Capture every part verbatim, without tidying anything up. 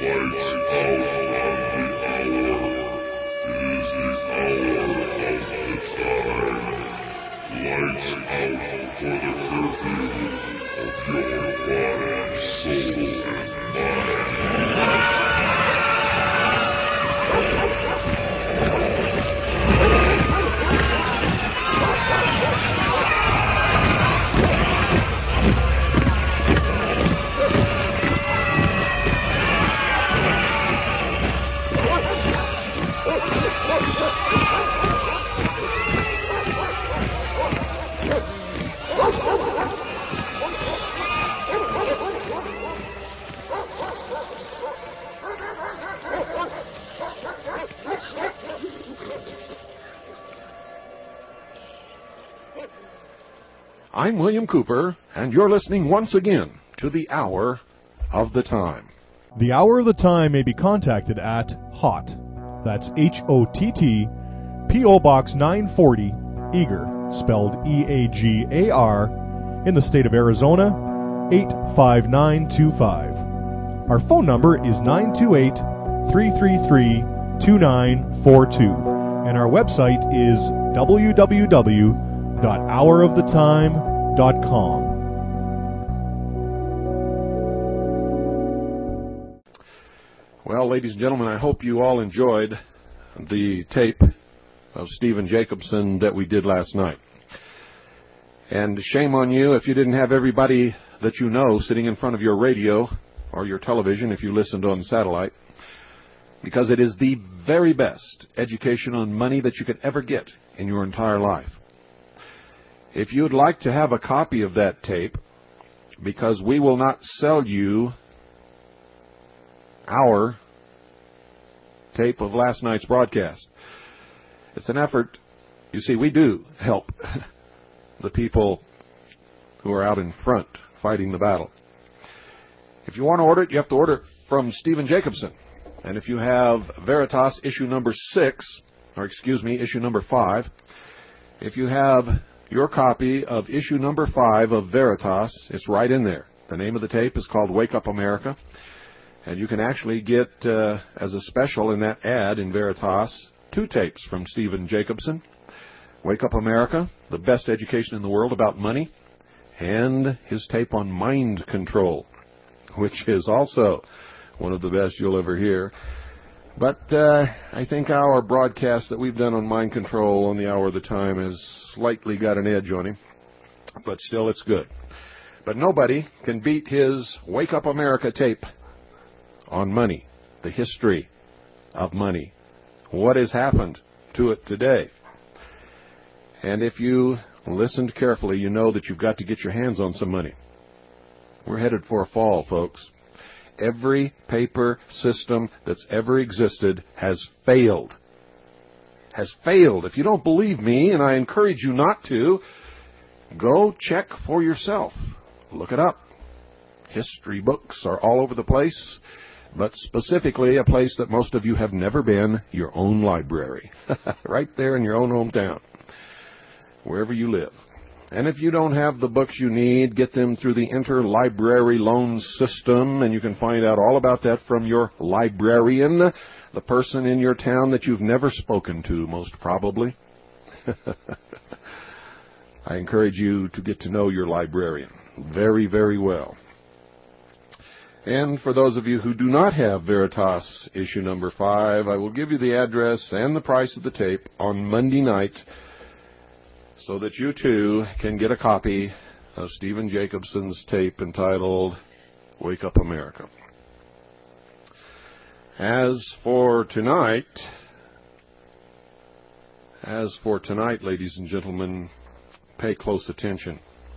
I'm William Cooper, and you're listening once again to the Hour of the Time. The Hour of the Time may be contacted at H O T, that's H O T T, P O Box nine forty, Eagar, spelled E A G A R, in the state of Arizona, eight five nine two five. Our phone number is nine two eight, three three three, two nine four two, and our website is w w w dot hour of the time dot com. Well, ladies and gentlemen, I hope you all enjoyed the tape of Stephen Jacobson that we did last night. And shame on you if you didn't have everybody that you know sitting in front of your radio or your television if you listened on satellite, because it is the very best education on money that you could ever get in your entire life. If you'd like to have a copy of that tape, because we will not sell you our tape of last night's broadcast. It's an effort. You see, we do help the people who are out in front fighting the battle. If you want to order it, you have to order it from Stephen Jacobson. And if you have Veritas issue number six, or excuse me, issue number five, if you have your copy of issue number five of Veritas, it's right in there. The name of the tape is called Wake Up America. And you can actually get, uh, as a special in that ad in Veritas, two tapes from Stephen Jacobson. Wake Up America, the best education in the world about money, and his tape on mind control, which is also one of the best you'll ever hear. But uh, I think our broadcast that we've done on mind control on the Hour of the Time has slightly got an edge on him, but still it's good. But nobody can beat his Wake Up America tape on money, the history of money, what has happened to it today. And if you listened carefully, you know that you've got to get your hands on some money. We're headed for a fall, folks. Every paper system that's ever existed has failed. Has failed. If you don't believe me, and I encourage you not to, go check for yourself. Look it up. History books are all over the place, but specifically a place that most of you have never been, your own library. Right there in your own hometown, wherever you live. And if you don't have the books you need, get them through the interlibrary loan system, and you can find out all about that from your librarian, the person in your town that you've never spoken to, most probably. I encourage you to get to know your librarian very, very well. And for those of you who do not have Veritas issue number five, I will give you the address and the price of the tape on Monday night, so that you too can get a copy of Stephen Jacobson's tape entitled Wake Up America. As for tonight, as for tonight, ladies and gentlemen, pay close attention.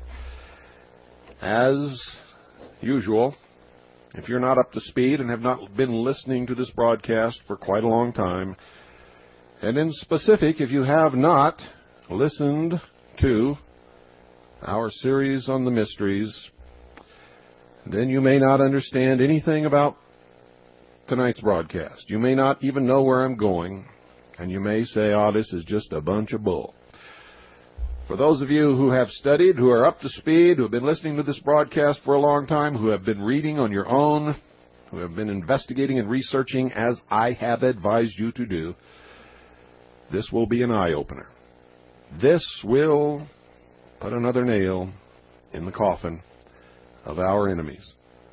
As usual, if you're not up to speed and have not been listening to this broadcast for quite a long time, and in specific, if you have not listened to our series on the mysteries, then you may not understand anything about tonight's broadcast. You may not even know where I'm going, and you may say, oh, this is just a bunch of bull. For those of you who have studied, who are up to speed, who have been listening to this broadcast for a long time, who have been reading on your own, who have been investigating and researching as I have advised you to do, this will be an eye-opener. This will put another nail in the coffin of our enemies.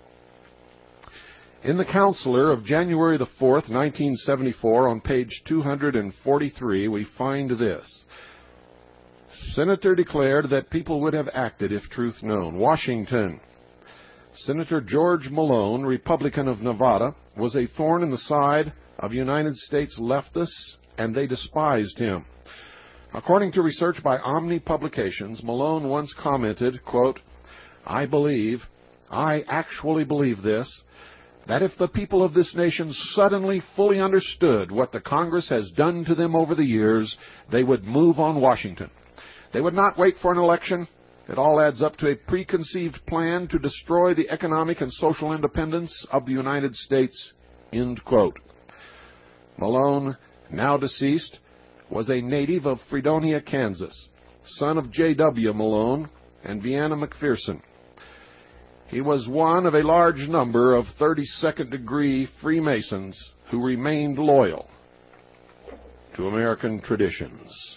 In the Counselor of January the fourth, nineteen seventy-four, on page two hundred forty-three, we find this. Senator declared that people would have acted if truth known. Washington. Senator George Malone, Republican of Nevada, was a thorn in the side of United States leftists, and they despised him. According to research by Omni Publications, Malone once commented, quote, I believe, I actually believe this, that if the people of this nation suddenly fully understood what the Congress has done to them over the years, they would move on Washington. They would not wait for an election. It all adds up to a preconceived plan to destroy the economic and social independence of the United States, end quote. Malone, now deceased, was a native of Fredonia, Kansas, son of J W Malone and Vienna McPherson. He was one of a large number of thirty-second degree Freemasons who remained loyal to American traditions.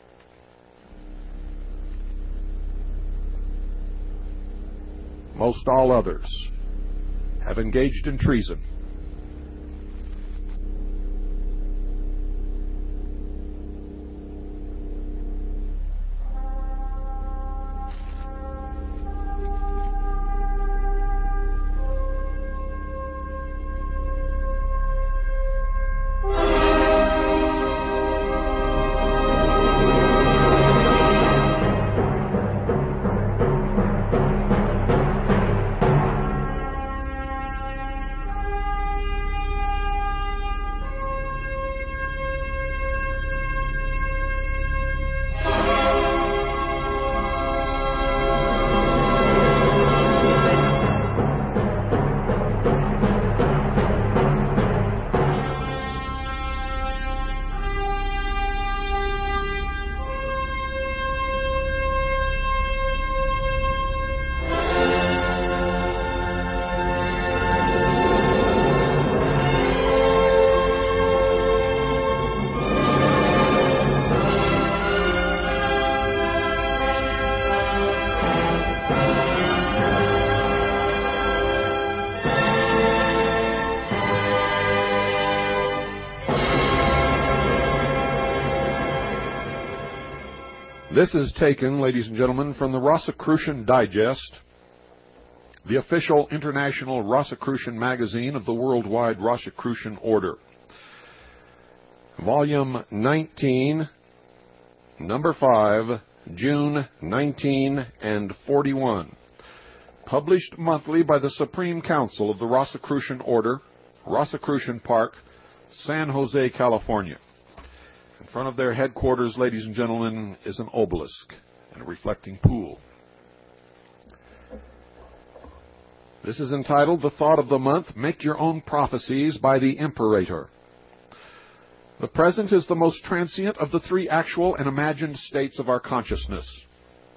Most all others have engaged in treason. This is taken, ladies and gentlemen, from the Rosicrucian Digest, the official international Rosicrucian magazine of the Worldwide Rosicrucian Order. Volume nineteen, number five, June nineteen and forty-one. Published monthly by the Supreme Council of the Rosicrucian Order, Rosicrucian Park, San Jose, California. In front of their headquarters, ladies and gentlemen, is an obelisk and a reflecting pool. This is entitled The Thought of the Month, Make Your Own Prophecies by the Imperator. The present is the most transient of the three actual and imagined states of our consciousness.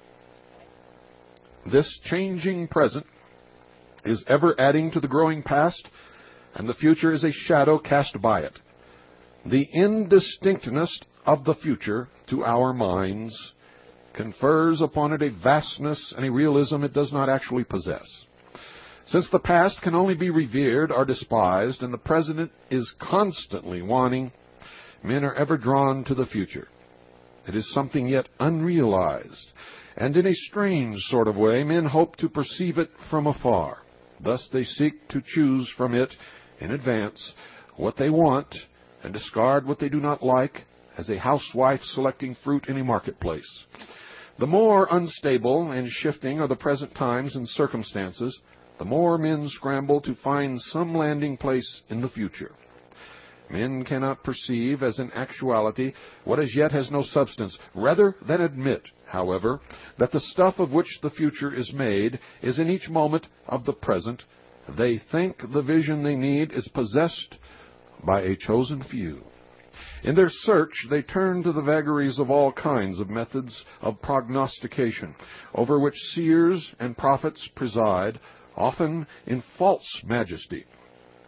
This changing present is ever adding to the growing past, and the future is a shadow cast by it. The indistinctness of the future, to our minds, confers upon it a vastness and a realism it does not actually possess. Since the past can only be revered or despised, and the present is constantly waning, men are ever drawn to the future. It is something yet unrealized, and in a strange sort of way, men hope to perceive it from afar. Thus they seek to choose from it in advance what they want, and discard what they do not like, as a housewife selecting fruit in a marketplace. The more unstable and shifting are the present times and circumstances, the more men scramble to find some landing place in the future. Men cannot perceive as an actuality what as yet has no substance, rather than admit, however, that the stuff of which the future is made is in each moment of the present. They think the vision they need is possessed by a chosen few. In their search, they turn to the vagaries of all kinds of methods of prognostication, over which seers and prophets preside, often in false majesty.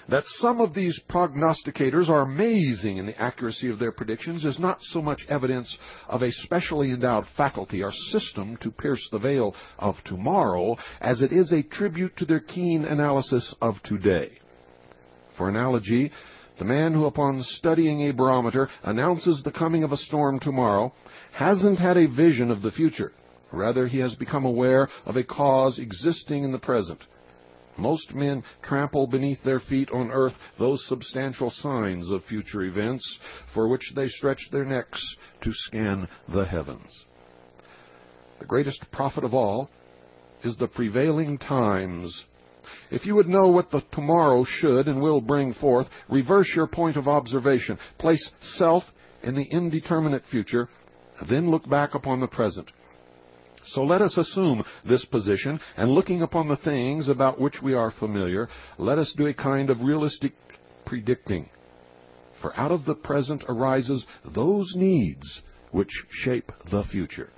That some of these prognosticators are amazing in the accuracy of their predictions is not so much evidence of a specially endowed faculty or system to pierce the veil of tomorrow as it is a tribute to their keen analysis of today. For analogy, the man who upon studying a barometer announces the coming of a storm tomorrow hasn't had a vision of the future. Rather, he has become aware of a cause existing in the present. Most men trample beneath their feet on earth those substantial signs of future events for which they stretch their necks to scan the heavens. The greatest prophet of all is the prevailing times. If you would know what the tomorrow should and will bring forth, reverse your point of observation, place self in the indeterminate future, then look back upon the present. So let us assume this position, and looking upon the things about which we are familiar, let us do a kind of realistic predicting. For out of the present arises those needs which shape the future.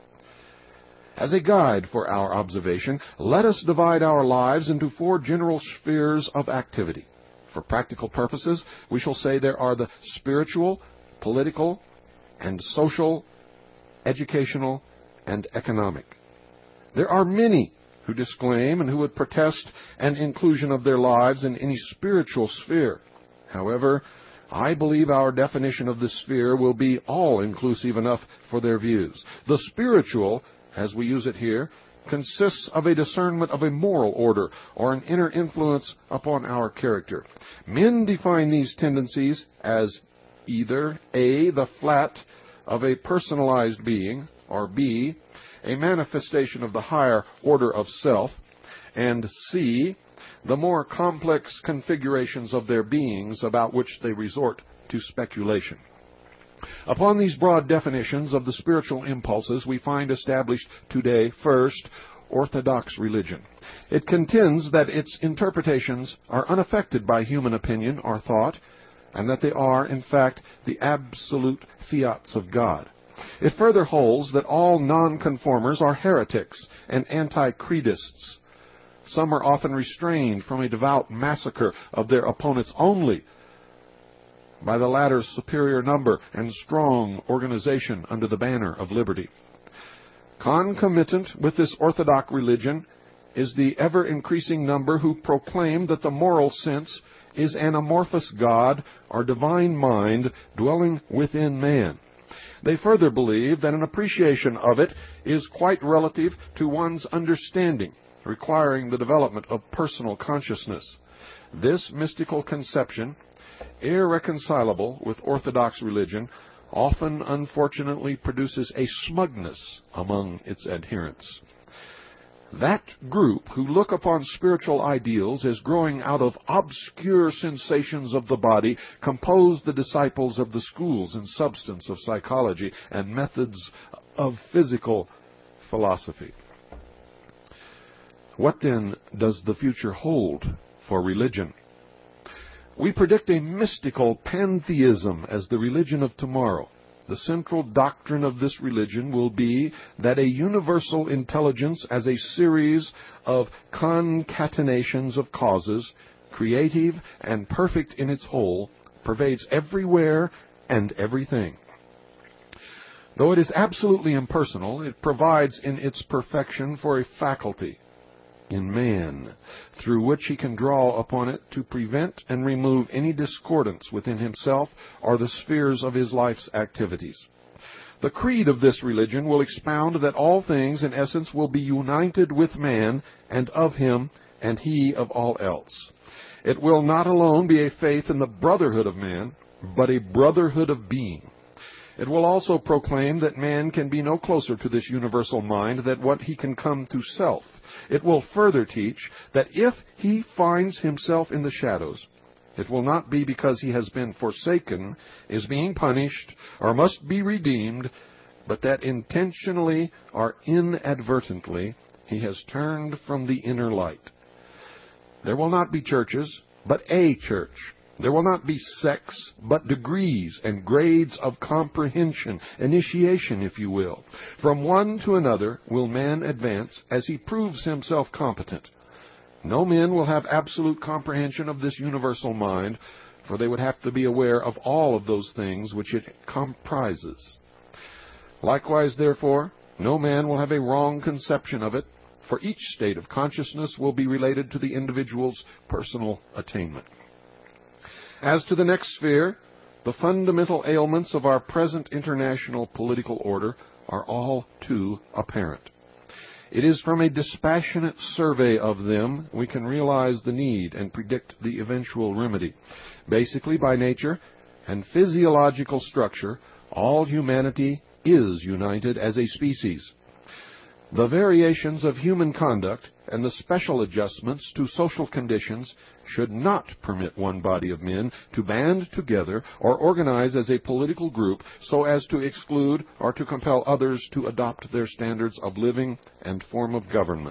As a guide for our observation, let us divide our lives into four general spheres of activity. For practical purposes, we shall say there are the spiritual, political, and social, educational, and economic. There are many who disclaim and who would protest an inclusion of their lives in any spiritual sphere. However, I believe our definition of this sphere will be all-inclusive enough for their views. The spiritual, as we use it here, consists of a discernment of a moral order or an inner influence upon our character. Men define these tendencies as either A, the flat of a personalized being, or B, a manifestation of the higher order of self, and C, the more complex configurations of their beings about which they resort to speculation. Upon these broad definitions of the spiritual impulses, we find established today, first, Orthodox religion. It contends that its interpretations are unaffected by human opinion or thought, and that they are, in fact, the absolute fiats of God. It further holds that all nonconformers are heretics and anti-creedists. Some are often restrained from a devout massacre of their opponents only by the latter's superior number and strong organization under the banner of liberty. Concomitant with this orthodox religion is the ever-increasing number who proclaim that the moral sense is an amorphous God or divine mind dwelling within man. They further believe that an appreciation of it is quite relative to one's understanding, requiring the development of personal consciousness. This mystical conception, irreconcilable with Orthodox religion, often unfortunately produces a smugness among its adherents. That group who look upon spiritual ideals as growing out of obscure sensations of the body compose the disciples of the schools and substance of psychology and methods of physical philosophy. What then does the future hold for religion? We predict a mystical pantheism as the religion of tomorrow. The central doctrine of this religion will be that a universal intelligence as a series of concatenations of causes, creative and perfect in its whole, pervades everywhere and everything. Though it is absolutely impersonal, it provides in its perfection for a faculty in man, through which he can draw upon it to prevent and remove any discordance within himself or the spheres of his life's activities. The creed of this religion will expound that all things in essence will be united with man and of him and he of all else. It will not alone be a faith in the brotherhood of man, but a brotherhood of being. It will also proclaim that man can be no closer to this universal mind than what he can come to self. It will further teach that if he finds himself in the shadows, it will not be because he has been forsaken, is being punished, or must be redeemed, but that intentionally or inadvertently he has turned from the inner light. There will not be churches, but a church. There will not be sects, but degrees and grades of comprehension, initiation, if you will. From one to another will man advance as he proves himself competent. No men will have absolute comprehension of this universal mind, for they would have to be aware of all of those things which it comprises. Likewise, therefore, no man will have a wrong conception of it, for each state of consciousness will be related to the individual's personal attainment. As to the next sphere, the fundamental ailments of our present international political order are all too apparent. It is from a dispassionate survey of them we can realize the need and predict the eventual remedy. Basically, by nature and physiological structure, all humanity is united as a species. The variations of human conduct and the special adjustments to social conditions should not permit one body of men to band together or organize as a political group so as to exclude or to compel others to adopt their standards of living and form of government.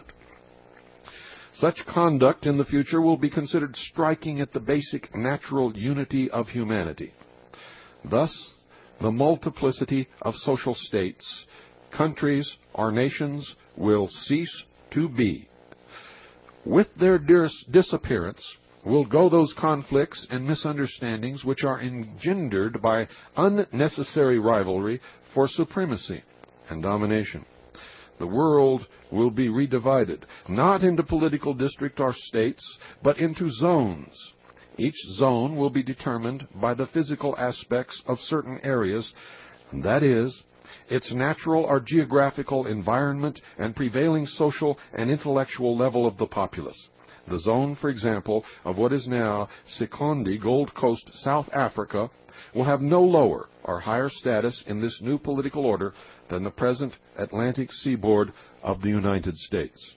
Such conduct in the future will be considered striking at the basic natural unity of humanity. Thus, the multiplicity of social states, countries, or nations will cease to be. With their dis- disappearance will go those conflicts and misunderstandings which are engendered by unnecessary rivalry for supremacy and domination. The world will be redivided, not into political districts or states, but into zones. Each zone will be determined by the physical aspects of certain areas, that is, its natural or geographical environment and prevailing social and intellectual level of the populace. The zone, for example, of what is now Sekondi, Gold Coast, South Africa, will have no lower or higher status in this new political order than the present Atlantic seaboard of the United States.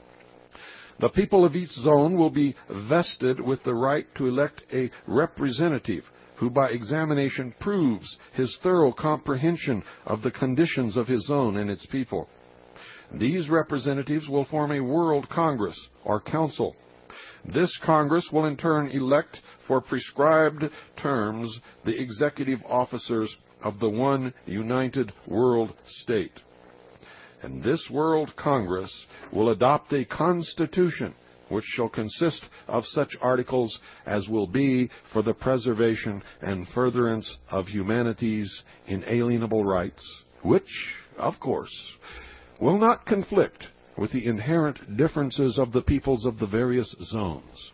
The people of each zone will be vested with the right to elect a representative who by examination proves his thorough comprehension of the conditions of his zone and its people. These representatives will form a World Congress or Council. This Congress will in turn elect for prescribed terms the executive officers of the one united world state. And this World Congress will adopt a constitution which shall consist of such articles as will be for the preservation and furtherance of humanity's inalienable rights, which, of course, will not conflict with the inherent differences of the peoples of the various zones.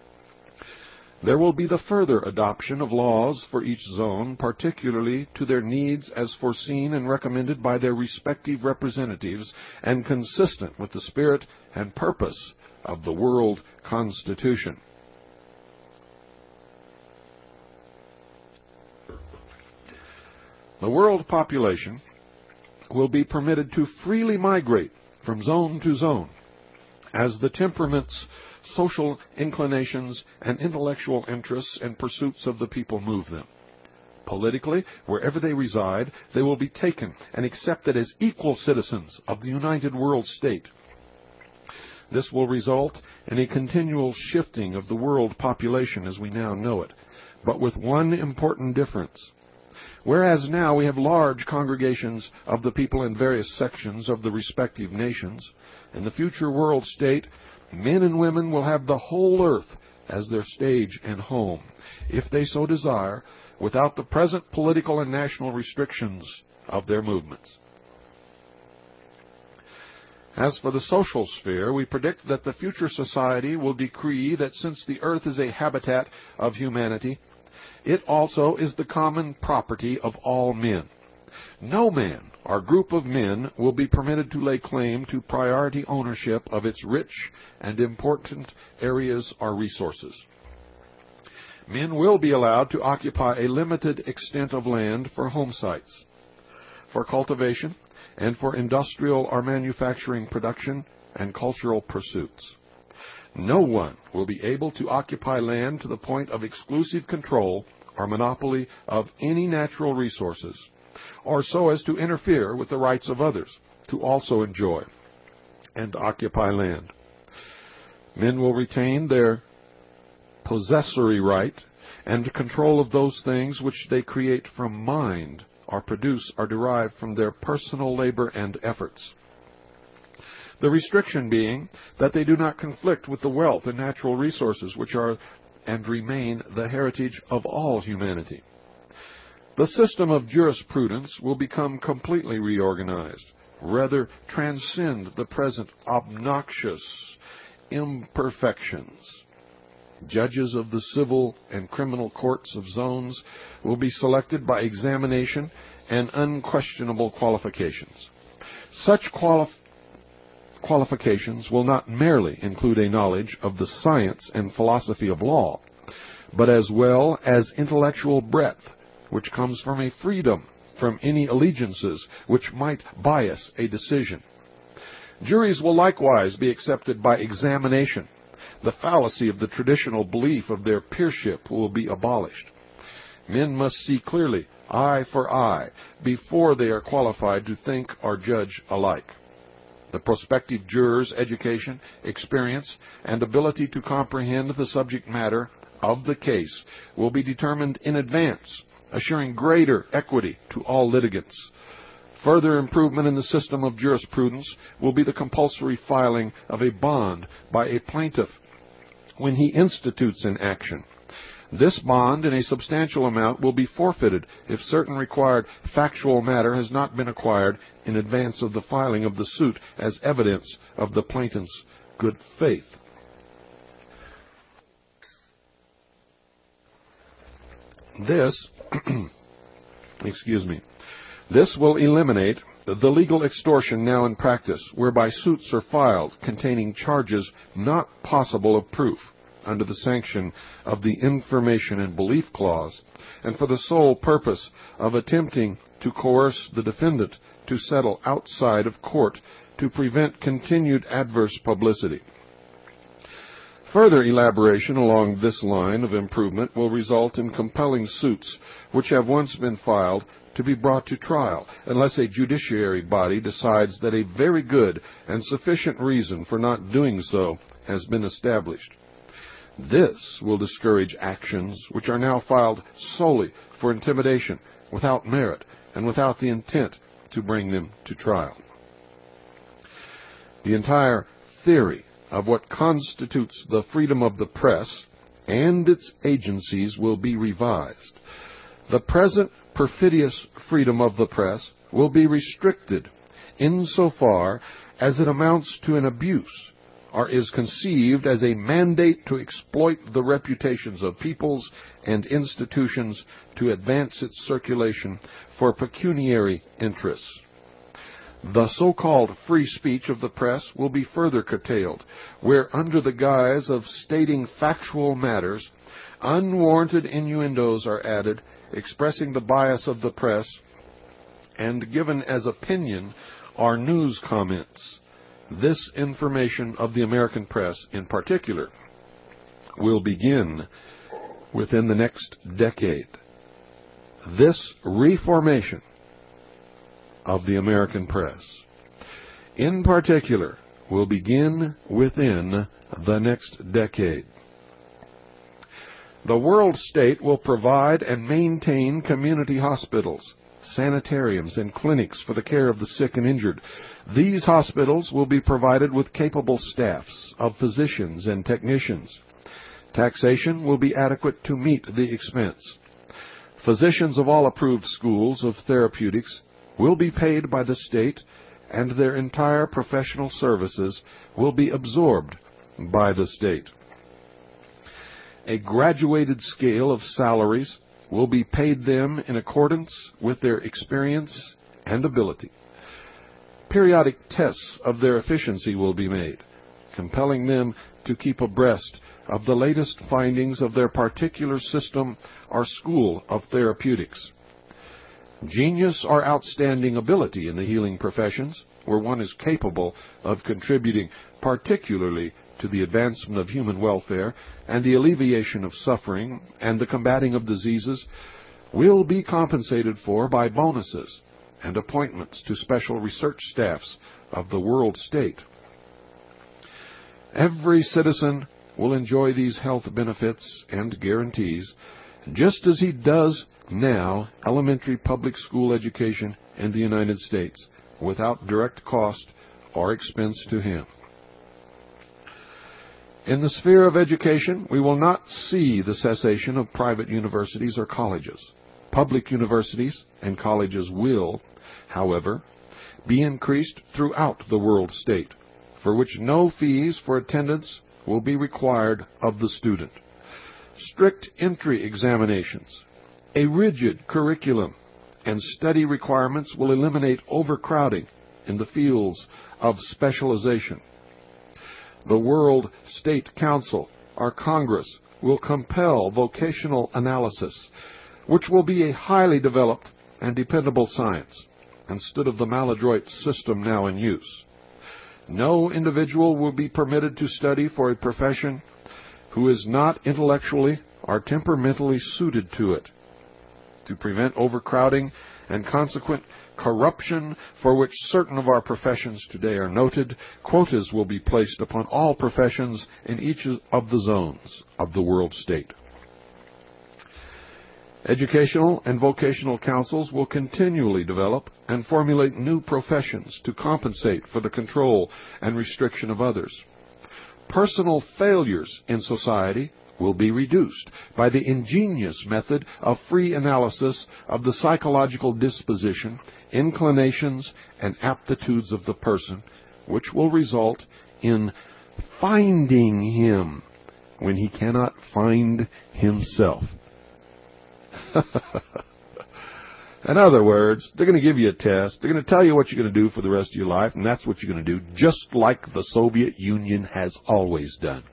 There will be the further adoption of laws for each zone, particularly to their needs as foreseen and recommended by their respective representatives and consistent with the spirit and purpose of the World Constitution. The world population will be permitted to freely migrate from zone to zone as the temperaments, social inclinations, and intellectual interests and pursuits of the people move them. Politically, wherever they reside, they will be taken and accepted as equal citizens of the united world state. This will result in a continual shifting of the world population as we now know it, but with one important difference. Whereas now we have large congregations of the people in various sections of the respective nations, in the future world state, men and women will have the whole earth as their stage and home, if they so desire, without the present political and national restrictions of their movements. As for the social sphere, we predict that the future society will decree that since the earth is a habitat of humanity, it also is the common property of all men. No man or group of men will be permitted to lay claim to priority ownership of its rich and important areas or resources. Men will be allowed to occupy a limited extent of land for home sites, for cultivation, and for industrial or manufacturing production and cultural pursuits. No one will be able to occupy land to the point of exclusive control or monopoly of any natural resources, or so as to interfere with the rights of others to also enjoy and occupy land. Men will retain their possessory right and control of those things which they create from mind or produce or derive from their personal labor and efforts. The restriction being that they do not conflict with the wealth and natural resources which are and remain the heritage of all humanity. The system of jurisprudence will become completely reorganized, rather transcend the present obnoxious imperfections. Judges of the civil and criminal courts of zones will be selected by examination and unquestionable qualifications. Such qualif- qualifications will not merely include a knowledge of the science and philosophy of law, but as well as intellectual breadth, which comes from a freedom from any allegiances which might bias a decision. Juries will likewise be accepted by examination. The fallacy of the traditional belief of their peership will be abolished. Men must see clearly, eye for eye, before they are qualified to think or judge alike. The prospective juror's education, experience, and ability to comprehend the subject matter of the case will be determined in advance, assuring greater equity to all litigants. Further improvement in the system of jurisprudence will be the compulsory filing of a bond by a plaintiff when he institutes an action. This bond in a substantial amount will be forfeited if certain required factual matter has not been acquired in advance of the filing of the suit as evidence of the plaintiff's good faith. This, excuse me, this will eliminate the legal extortion now in practice, whereby suits are filed containing charges not possible of proof under the sanction of the Information and Belief Clause, and for the sole purpose of attempting to coerce the defendant to settle outside of court to prevent continued adverse publicity. Further elaboration along this line of improvement will result in compelling suits which have once been filed to be brought to trial, unless a judiciary body decides that a very good and sufficient reason for not doing so has been established. This will discourage actions which are now filed solely for intimidation, without merit, and without the intent to bring them to trial. The entire theory of what constitutes the freedom of the press and its agencies will be revised. The present perfidious freedom of the press will be restricted insofar as it amounts to an abuse or is conceived as a mandate to exploit the reputations of peoples and institutions to advance its circulation for pecuniary interests. The so-called free speech of the press will be further curtailed, where under the guise of stating factual matters, unwarranted innuendos are added, expressing the bias of the press, and given as opinion are news comments. This information of the American press, in particular, will begin within the next decade. This reformation of the American press, in particular, will begin within the next decade. The world state will provide and maintain community hospitals, sanitariums, and clinics for the care of the sick and injured. These hospitals will be provided with capable staffs of physicians and technicians. Taxation will be adequate to meet the expense. Physicians of all approved schools of therapeutics will be paid by the state, and their entire professional services will be absorbed by the state. A graduated scale of salaries will be paid them in accordance with their experience and ability. Periodic tests of their efficiency will be made, compelling them to keep abreast of the latest findings of their particular system or school of therapeutics. Genius or outstanding ability in the healing professions, where one is capable of contributing particularly to the advancement of human welfare and the alleviation of suffering and the combating of diseases, will be compensated for by bonuses and appointments to special research staffs of the world state. Every citizen will enjoy these health benefits and guarantees, just as he does now elementary public school education in the United States, without direct cost or expense to him. In the sphere of education, we will not see the cessation of private universities or colleges. Public universities and colleges will, however, be increased throughout the world state, for which no fees for attendance will be required of the student. Strict entry examinations, a rigid curriculum, and study requirements will eliminate overcrowding in the fields of specialization. The World State Council, or Congress, will compel vocational analysis, which will be a highly developed and dependable science, instead of the maladroit system now in use. No individual will be permitted to study for a profession who is not intellectually or temperamentally suited to it. To prevent overcrowding and consequent corruption, for which certain of our professions today are noted, quotas will be placed upon all professions in each of the zones of the world state. Educational and vocational councils will continually develop and formulate new professions to compensate for the control and restriction of others. Personal failures in society will be reduced by the ingenious method of free analysis of the psychological disposition, inclinations, and aptitudes of the person, which will result in finding him when he cannot find himself. In other words, they're going to give you a test. They're going to tell you what you're going to do for the rest of your life, and that's what you're going to do, just like the Soviet Union has always done.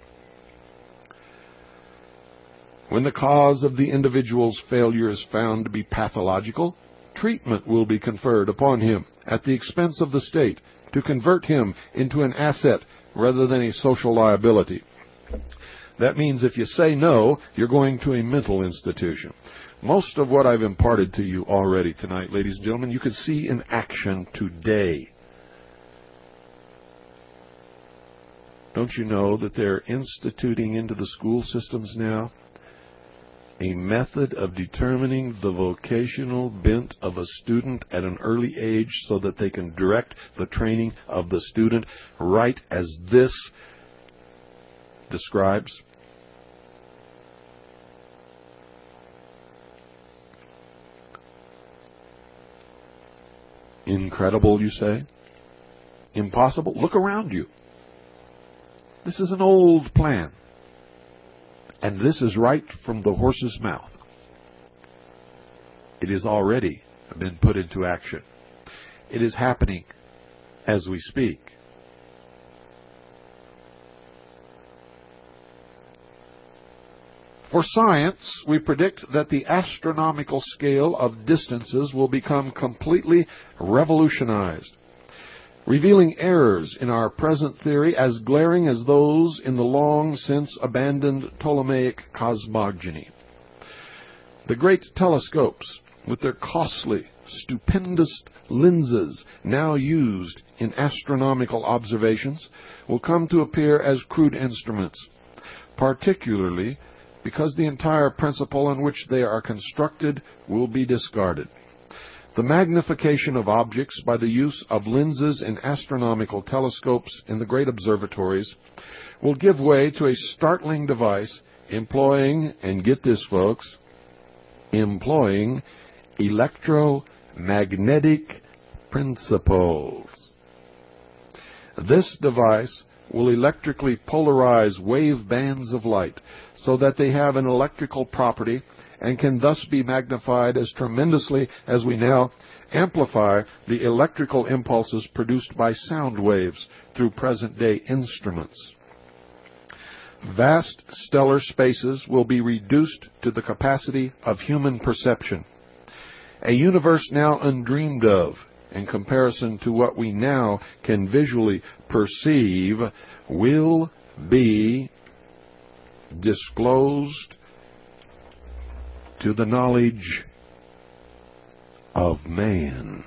When the cause of the individual's failure is found to be pathological, treatment will be conferred upon him at the expense of the state to convert him into an asset rather than a social liability. That means if you say no, you're going to a mental institution. Most of what I've imparted to you already tonight, ladies and gentlemen, you can see in action today. Don't you know that they're instituting into the school systems now a method of determining the vocational bent of a student at an early age so that they can direct the training of the student right as this describes? Incredible, you say? Impossible? Look around you. This is an old plan. And this is right from the horse's mouth. It has already been put into action. It is happening as we speak. For science, we predict that the astronomical scale of distances will become completely revolutionized, revealing errors in our present theory as glaring as those in the long since abandoned Ptolemaic cosmogony. The great telescopes, with their costly, stupendous lenses now used in astronomical observations, will come to appear as crude instruments, particularly because the entire principle on which they are constructed will be discarded. The magnification of objects by the use of lenses in astronomical telescopes in the great observatories will give way to a startling device employing, and get this folks, employing electromagnetic principles. This device will electrically polarize wave bands of light so that they have an electrical property and can thus be magnified as tremendously as we now amplify the electrical impulses produced by sound waves through present-day instruments. Vast stellar spaces will be reduced to the capacity of human perception. A universe now undreamed of in comparison to what we now can visually perceive will be disclosed to the knowledge of man.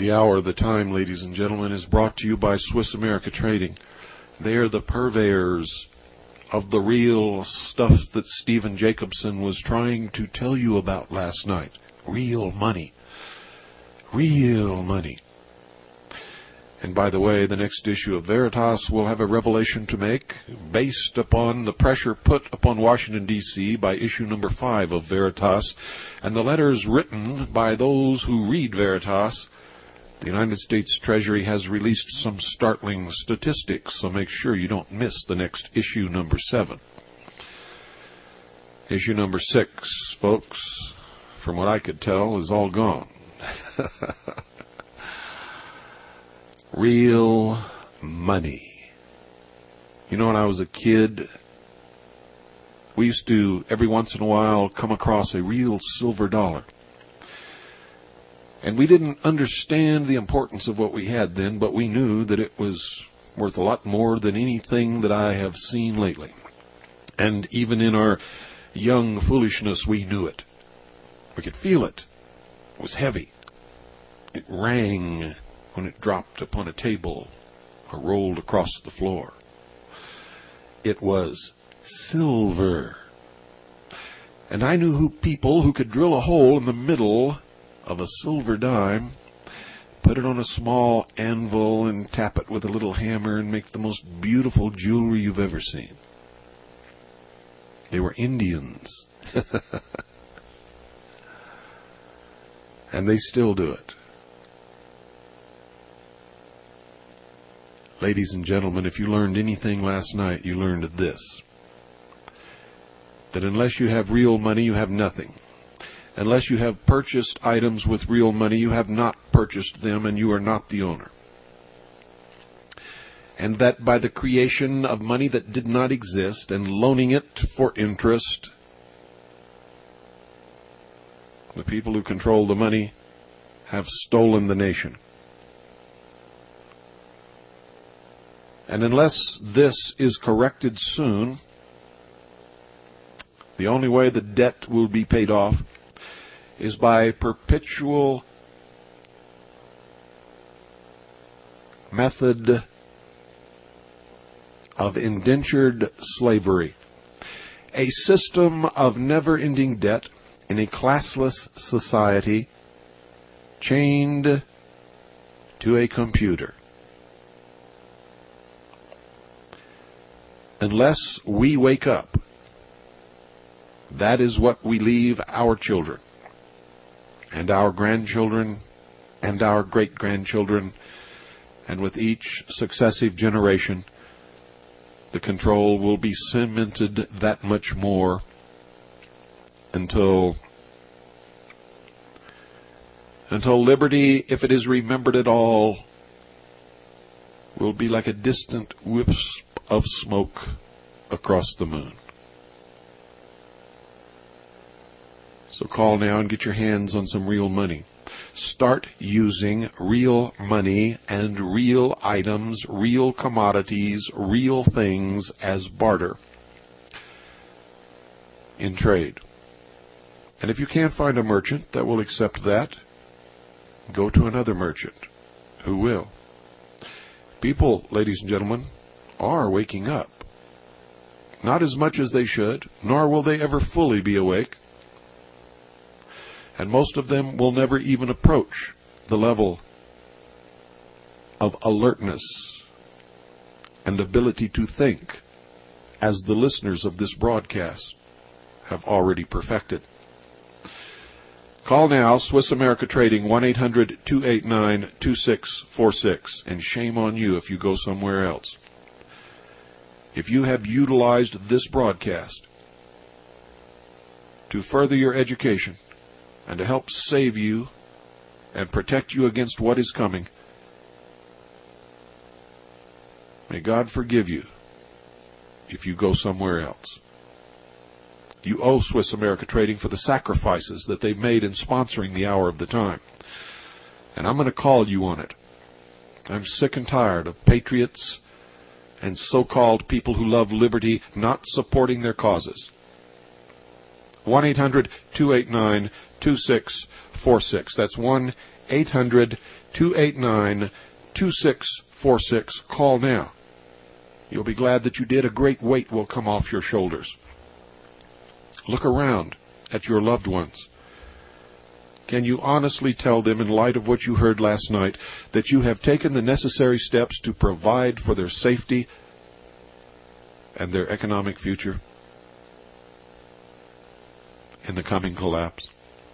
The Hour of the Time, ladies and gentlemen, is brought to you by Swiss America Trading. They are the purveyors of the real stuff that Stephen Jacobson was trying to tell you about last night. Real money. Real money. And by the way, the next issue of Veritas will have a revelation to make based upon the pressure put upon Washington, D C by issue number five of Veritas and the letters written by those who read Veritas. The United States Treasury has released some startling statistics, so make sure you don't miss the next issue number seven. Issue number six, folks, from what I could tell, is all gone. Real money. You know, when I was a kid, we used to, every once in a while, come across a real silver dollar. And we didn't understand the importance of what we had then, but we knew that it was worth a lot more than anything that I have seen lately. And even in our young foolishness, we knew it. We could feel it. It was heavy. It rang when it dropped upon a table or rolled across the floor. It was silver. And I knew who people who could drill a hole in the middle of a silver dime, put it on a small anvil and tap it with a little hammer and make the most beautiful jewelry you've ever seen. They were Indians. And they still do it. Ladies and gentlemen, if you learned anything last night, you learned this. That unless you have real money, you have nothing. Unless you have purchased items with real money, you have not purchased them and you are not the owner. And that by the creation of money that did not exist and loaning it for interest, the people who control the money have stolen the nation. And unless this is corrected soon, the only way the debt will be paid off is by perpetual method of indentured slavery, a system of never-ending debt in a classless society chained to a computer. Unless we wake up, that is what we leave our children and our grandchildren and our great-grandchildren, and with each successive generation, the control will be cemented that much more until until liberty, if it is remembered at all, will be like a distant wisp of smoke across the moon. So call now and get your hands on some real money. Start using real money and real items, real commodities, real things as barter in trade. And if you can't find a merchant that will accept that, go to another merchant who will. People, ladies and gentlemen, are waking up. Not as much as they should, nor will they ever fully be awake. And most of them will never even approach the level of alertness and ability to think as the listeners of this broadcast have already perfected. Call now, Swiss America Trading, one eight hundred two eight nine two six four six, and shame on you if you go somewhere else. If you have utilized this broadcast to further your education and to help save you and protect you against what is coming, may God forgive you if you go somewhere else. You owe Swiss America Trading for the sacrifices that they've made in sponsoring the Hour of the Time. And I'm going to call you on it. I'm sick and tired of patriots and so-called people who love liberty not supporting their causes. one eight hundred two eight nine two six four six. That's one eight hundred two eight nine two six four six. Call now. You'll be glad that you did. A great weight will come off your shoulders. Look around at your loved ones. Can you honestly tell them, in light of what you heard last night, that you have taken the necessary steps to provide for their safety and their economic future in the coming collapse?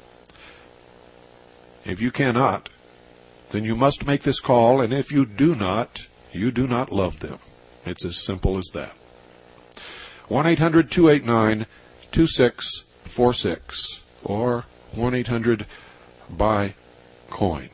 If you cannot, then you must make this call, and if you do not, you do not love them. It's as simple as that. one eight hundred two eight nine two six four six or one eight hundred buy coin.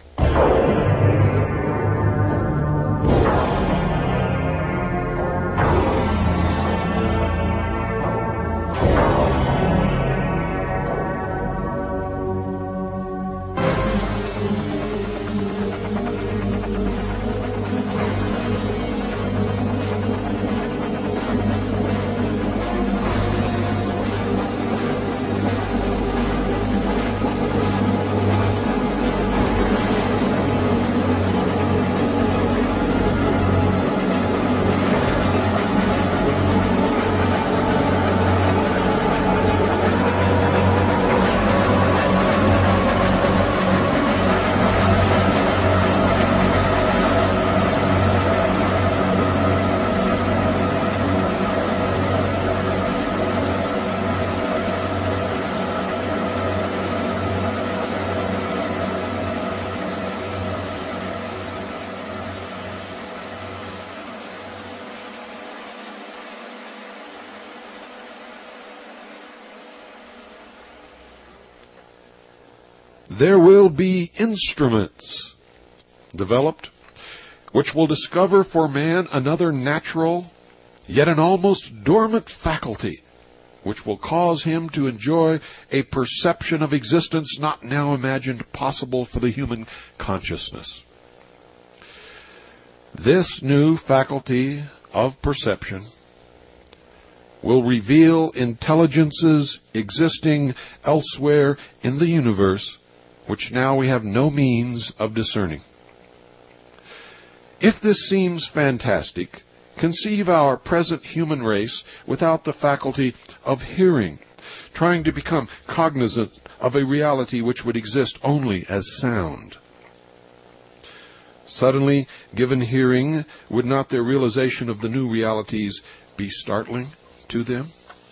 There will be instruments developed which will discover for man another natural, yet an almost dormant faculty, which will cause him to enjoy a perception of existence not now imagined possible for the human consciousness. This new faculty of perception will reveal intelligences existing elsewhere in the universe, which now we have no means of discerning. If this seems fantastic, conceive our present human race without the faculty of hearing, trying to become cognizant of a reality which would exist only as sound. Suddenly given hearing, would not their realization of the new realities be startling to them?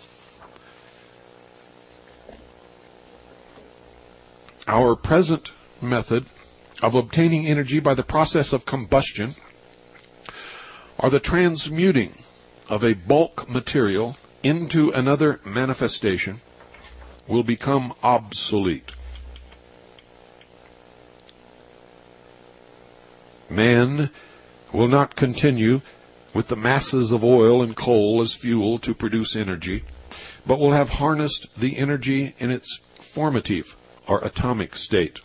Our present method of obtaining energy by the process of combustion, or the transmuting of a bulk material into another manifestation, will become obsolete. Man will not continue with the masses of oil and coal as fuel to produce energy, but will have harnessed the energy in its formative or atomic state,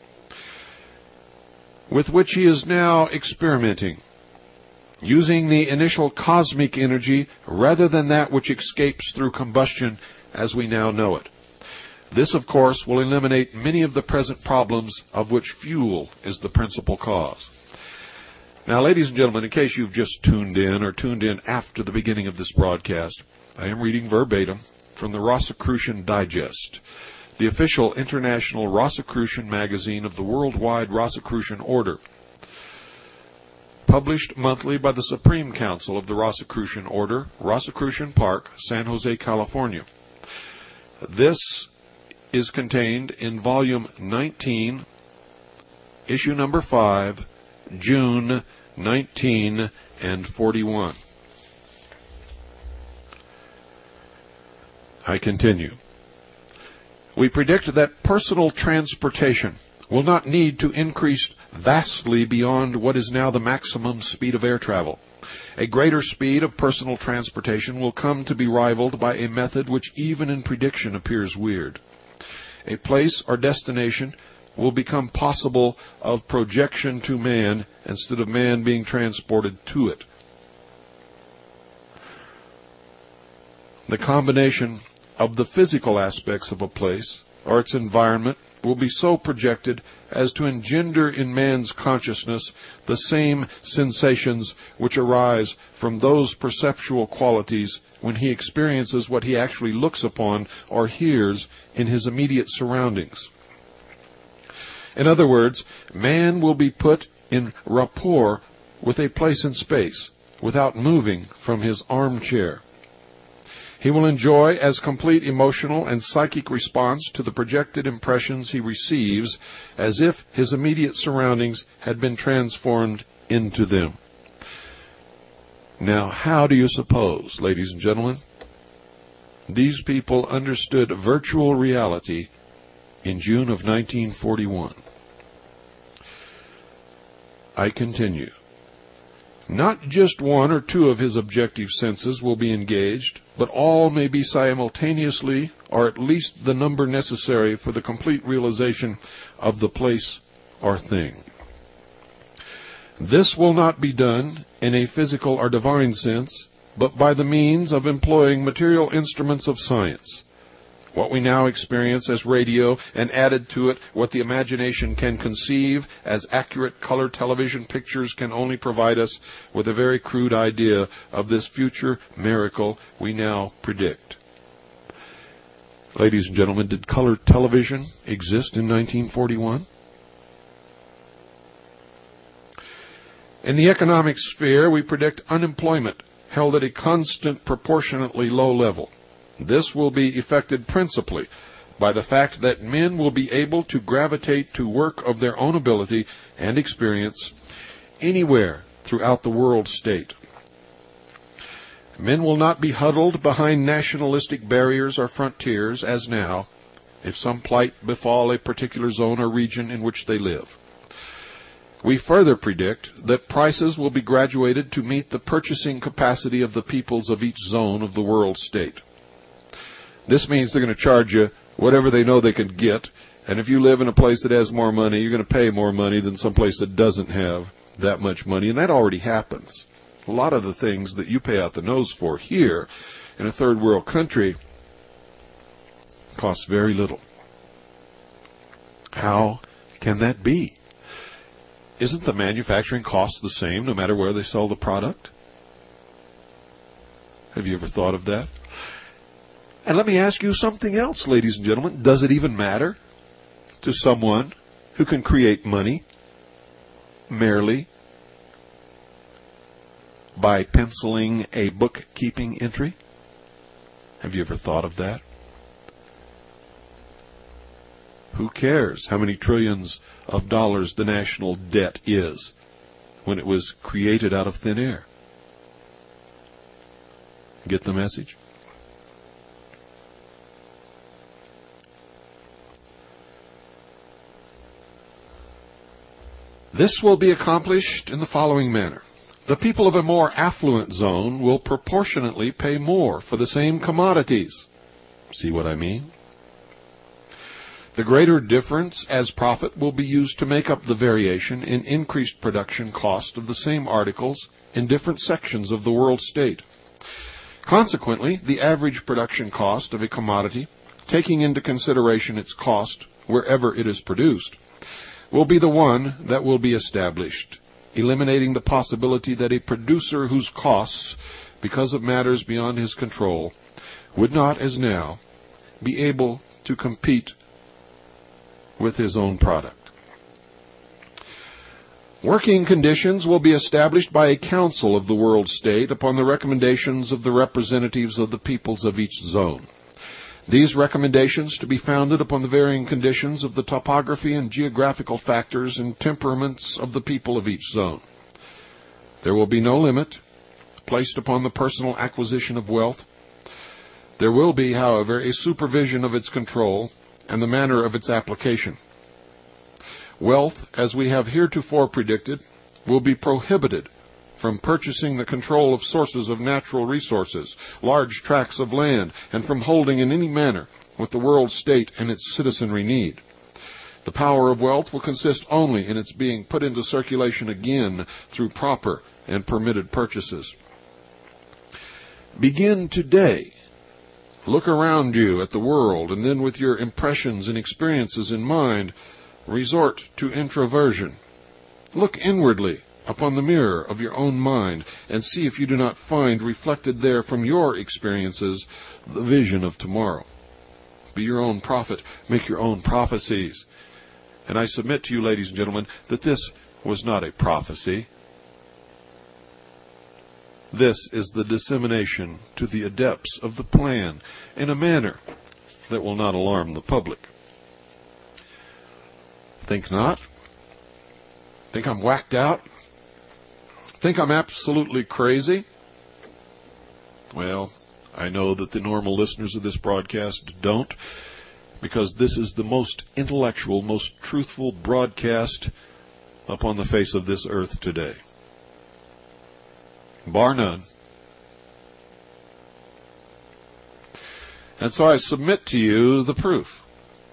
with which he is now experimenting, using the initial cosmic energy rather than that which escapes through combustion as we now know it. This, of course, will eliminate many of the present problems of which fuel is the principal cause. Now, ladies and gentlemen, in case you've just tuned in or tuned in after the beginning of this broadcast, I am reading verbatim from the Rosicrucian Digest, the official international Rosicrucian magazine of the Worldwide Rosicrucian Order, published monthly by the Supreme Council of the Rosicrucian Order, Rosicrucian Park, San Jose, California. This is contained in volume nineteen, issue number five, June nineteen and forty-one. I continue. We predict that personal transportation will not need to increase vastly beyond what is now the maximum speed of air travel. A greater speed of personal transportation will come to be rivaled by a method which even in prediction appears weird. A place or destination will become possible of projection to man instead of man being transported to it. The combination of the physical aspects of a place or its environment will be so projected as to engender in man's consciousness the same sensations which arise from those perceptual qualities when he experiences what he actually looks upon or hears in his immediate surroundings. In other words, man will be put in rapport with a place in space without moving from his armchair. He will enjoy as complete emotional and psychic response to the projected impressions he receives as if his immediate surroundings had been transformed into them. Now, how do you suppose, ladies and gentlemen, these people understood virtual reality in June of nineteen forty-one? I continue. Not just one or two of his objective senses will be engaged, but all may be simultaneously, or at least the number necessary for the complete realization of the place or thing. This will not be done in a physical or divine sense, but by the means of employing material instruments of science. What we now experience as radio, and added to it what the imagination can conceive as accurate color television pictures, can only provide us with a very crude idea of this future miracle we now predict. Ladies and gentlemen, did color television exist in nineteen forty-one? In the economic sphere, we predict unemployment held at a constant, proportionately low level. This will be effected principally by the fact that men will be able to gravitate to work of their own ability and experience anywhere throughout the world state. Men will not be huddled behind nationalistic barriers or frontiers, as now, if some plight befall a particular zone or region in which they live. We further predict that prices will be graduated to meet the purchasing capacity of the peoples of each zone of the world state. This means they're going to charge you whatever they know they can get, and if you live in a place that has more money, you're going to pay more money than some place that doesn't have that much money, and that already happens. A lot of the things that you pay out the nose for here in a third world country costs very little. How can that be? Isn't the manufacturing cost the same no matter where they sell the product? Have you ever thought of that? And let me ask you something else, ladies and gentlemen. Does it even matter to someone who can create money merely by penciling a bookkeeping entry? Have you ever thought of that? Who cares how many trillions of dollars the national debt is when it was created out of thin air? Get the message? This will be accomplished in the following manner. The people of a more affluent zone will proportionately pay more for the same commodities. See what I mean? The greater difference as profit will be used to make up the variation in increased production cost of the same articles in different sections of the world state. Consequently, the average production cost of a commodity, taking into consideration its cost wherever it is produced, will be the one that will be established, eliminating the possibility that a producer whose costs, because of matters beyond his control, would not, as now, be able to compete with his own product. Working conditions will be established by a council of the world state upon the recommendations of the representatives of the peoples of each zone. These recommendations to be founded upon the varying conditions of the topography and geographical factors and temperaments of the people of each zone. There will be no limit placed upon the personal acquisition of wealth. There will be, however, a supervision of its control and the manner of its application. Wealth, as we have heretofore predicted, will be prohibited from purchasing the control of sources of natural resources, large tracts of land, and from holding in any manner what the world state and its citizenry need. The power of wealth will consist only in its being put into circulation again through proper and permitted purchases. Begin today Look around you at the world, and then with your impressions and experiences in mind, resort to introversion. Look inwardly upon the mirror of your own mind, and see if you do not find reflected there from your experiences the vision of tomorrow. Be your own prophet. Make your own prophecies. And I submit to you, ladies and gentlemen, that this was not a prophecy. This is the dissemination to the adepts of the plan in a manner that will not alarm the public. Think not? Think I'm whacked out? Think I'm absolutely crazy? Well, I know that the normal listeners of this broadcast don't, because this is the most intellectual, most truthful broadcast upon the face of this earth today. Bar none. And so I submit to you the proof.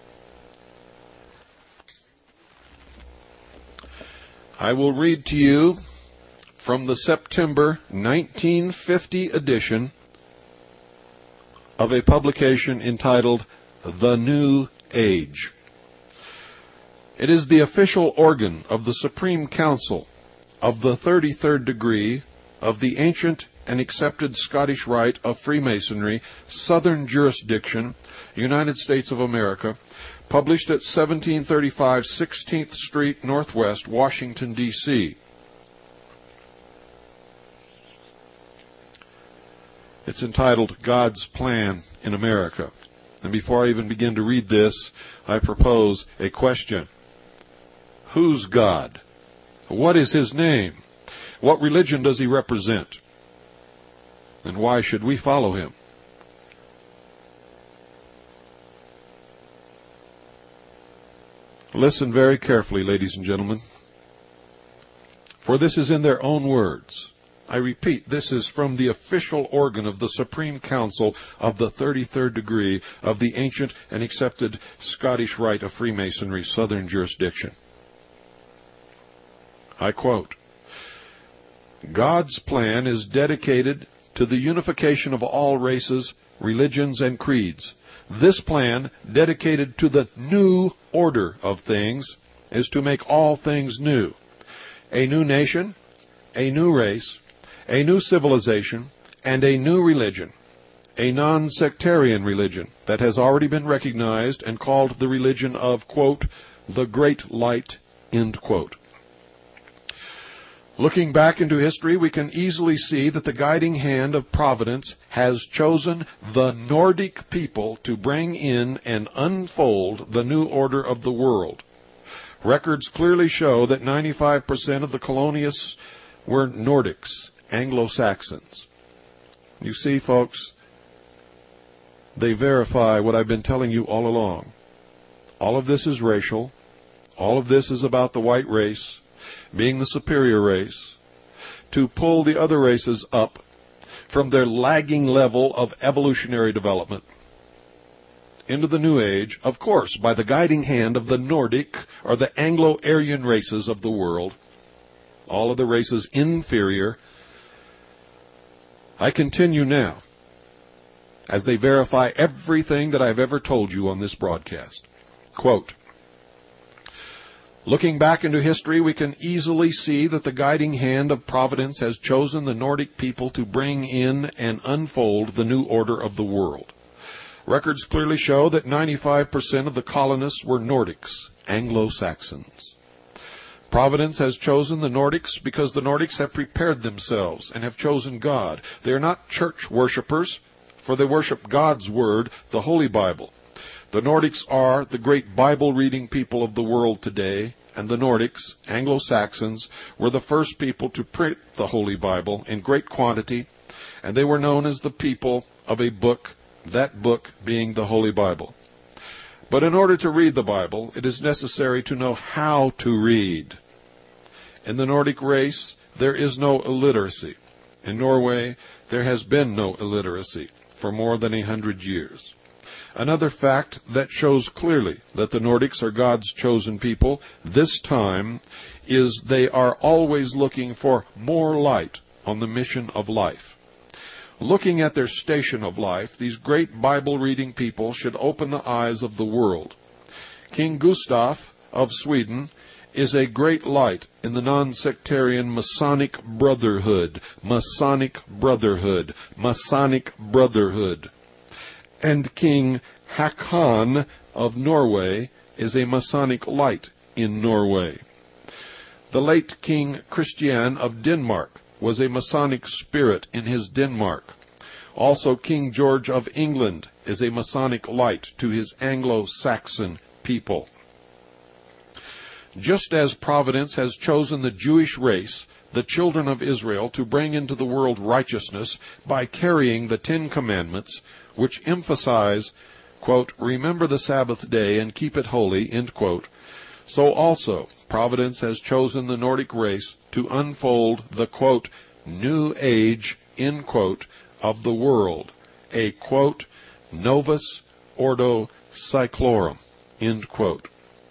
I will read to you from the September nineteen fifty edition of a publication entitled The New Age. It is the official organ of the Supreme Council of the thirty-third degree of the ancient and accepted Scottish Rite of Freemasonry, Southern Jurisdiction, United States of America, published at seventeen thirty-five sixteenth Street Northwest, Washington, D C It's entitled God's Plan in America. And before I even begin to read this, I propose a question. Who's God? What is his name? What religion does he represent? And why should we follow him? Listen very carefully, ladies and gentlemen, for this is in their own words. I repeat, this is from the official organ of the Supreme Council of the thirty-third degree of the ancient and accepted Scottish Rite of Freemasonry, Southern Jurisdiction. I quote, God's plan is dedicated to the unification of all races, religions, and creeds. This plan, dedicated to the new order of things, is to make all things new. A new nation, a new race, a new civilization, and a new religion, a non-sectarian religion that has already been recognized and called the religion of, quote, the Great Light, end quote. Looking back into history, we can easily see that the guiding hand of Providence has chosen the Nordic people to bring in and unfold the new order of the world. Records clearly show that ninety-five percent of the colonists were Nordics, Anglo-Saxons. You see, folks, they verify what I've been telling you all along. All of this is racial. All of this is about the white race being the superior race, to pull the other races up from their lagging level of evolutionary development into the New Age, of course, by the guiding hand of the Nordic or the Anglo-Aryan races of the world, all of the races inferior. I continue now, as they verify everything that I've ever told you on this broadcast. Quote, looking back into history, we can easily see that the guiding hand of Providence has chosen the Nordic people to bring in and unfold the new order of the world. Records clearly show that ninety-five percent of the colonists were Nordics, Anglo-Saxons. Providence has chosen the Nordics because the Nordics have prepared themselves and have chosen God. They are not church worshippers, for they worship God's Word, the Holy Bible. The Nordics are the great Bible-reading people of the world today, and the Nordics, Anglo-Saxons, were the first people to print the Holy Bible in great quantity, and they were known as the people of a book, that book being the Holy Bible. But in order to read the Bible, it is necessary to know how to read. In the Nordic race, there is no illiteracy. In Norway, there has been no illiteracy for more than a hundred years. Another fact that shows clearly that the Nordics are God's chosen people this time is they are always looking for more light on the mission of life. Looking at their station of life, these great Bible-reading people should open the eyes of the world. King Gustav of Sweden is a great light in the non-sectarian Masonic Brotherhood, Masonic Brotherhood, Masonic Brotherhood. And King Haakon of Norway is a Masonic light in Norway. The late King Christian of Denmark was a Masonic spirit in his Denmark. Also, King George of England is a Masonic light to his Anglo-Saxon people. Just as Providence has chosen the Jewish race, the children of Israel, to bring into the world righteousness by carrying the Ten Commandments, which emphasize, quote, remember the Sabbath day and keep it holy, end quote, so also Providence has chosen the Nordic race to unfold the, quote, new age, end quote, of the world, a, quote, novus ordo seclorum, end quote.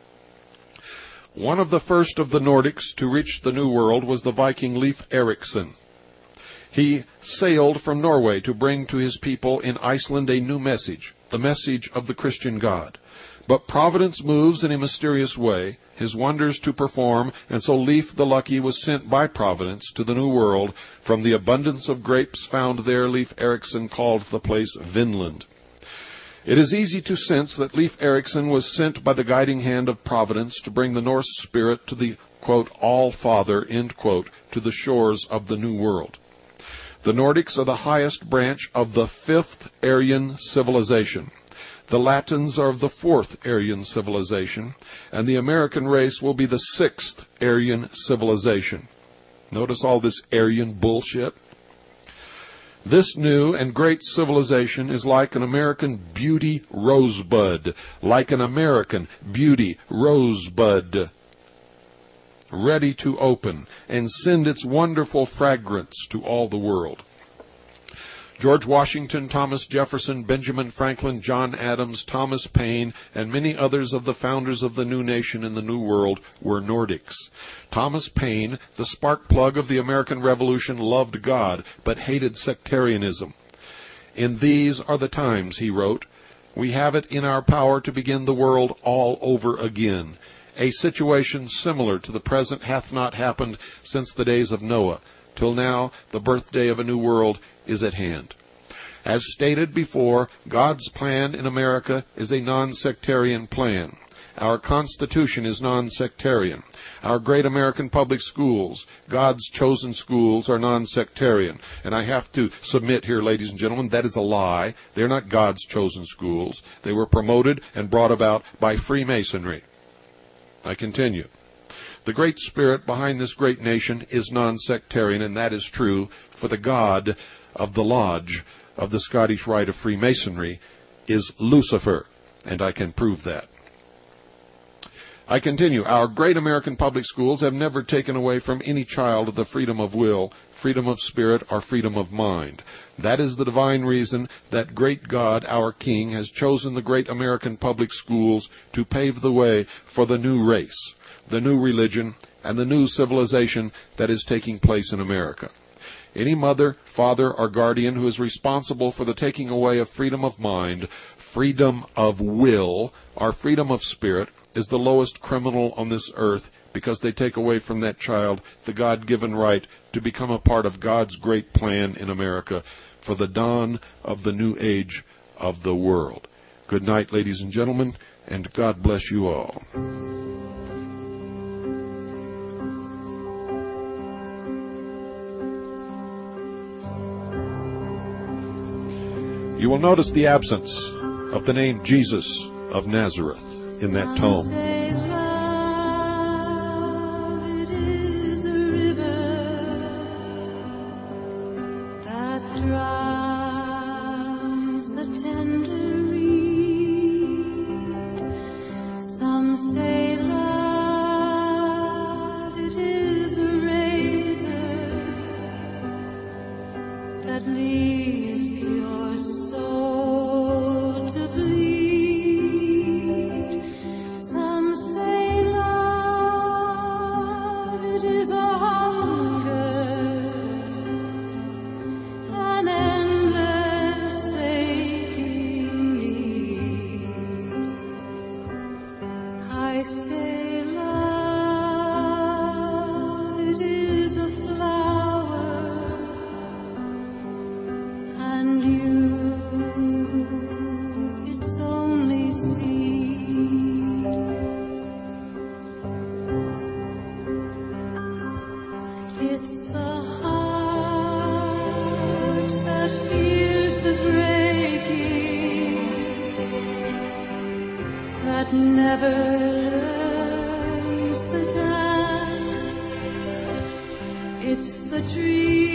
One of the first of the Nordics to reach the New World was the Viking Leif Erikson. He sailed from Norway to bring to his people in Iceland a new message, the message of the Christian God. But Providence moves in a mysterious way, his wonders to perform, and so Leif the Lucky was sent by Providence to the New World. From the abundance of grapes found there, Leif Erikson called the place Vinland. It is easy to sense that Leif Erikson was sent by the guiding hand of Providence to bring the Norse spirit to the, quote, All-Father, end quote, to the shores of the New World. The Nordics are the highest branch of the fifth Aryan civilization. The Latins are of the fourth Aryan civilization, and the American race will be the sixth Aryan civilization. Notice all this Aryan bullshit? This new and great civilization is like an American beauty rosebud, like an American beauty rosebud, ready to open and send its wonderful fragrance to all the world. George Washington, Thomas Jefferson, Benjamin Franklin, John Adams, Thomas Paine, and many others of the founders of the new nation in the New World were Nordics. Thomas Paine, the spark plug of the American Revolution, loved God, but hated sectarianism. In these are the times, he wrote, we have it in our power to begin the world all over again. A situation similar to the present hath not happened since the days of Noah. Till now, the birthday of a new world is at hand. As stated before, God's plan in America is a non-sectarian plan. Our Constitution is non-sectarian. Our great American public schools, God's chosen schools, are non-sectarian. And I have to submit here, ladies and gentlemen, that is a lie. They're not God's chosen schools. They were promoted and brought about by Freemasonry. I continue. The great spirit behind this great nation is non-sectarian, and that is true, for the God of the Lodge of the Scottish Rite of Freemasonry is Lucifer, and I can prove that. I continue. Our great American public schools have never taken away from any child the freedom of will, freedom of spirit, or freedom of mind. That is the divine reason that great God, our King, has chosen the great American public schools to pave the way for the new race, the new religion, and the new civilization that is taking place in America. Any mother, father, or guardian who is responsible for the taking away of freedom of mind, freedom of will, or freedom of spirit is the lowest criminal on this earth, because they take away from that child the God-given right to become a part of God's great plan in America for the dawn of the new age of the world. Good night, ladies and gentlemen, and God bless you all. You will notice the absence of the name Jesus of Nazareth in that tome. Some say that never learns the dance. It's the dream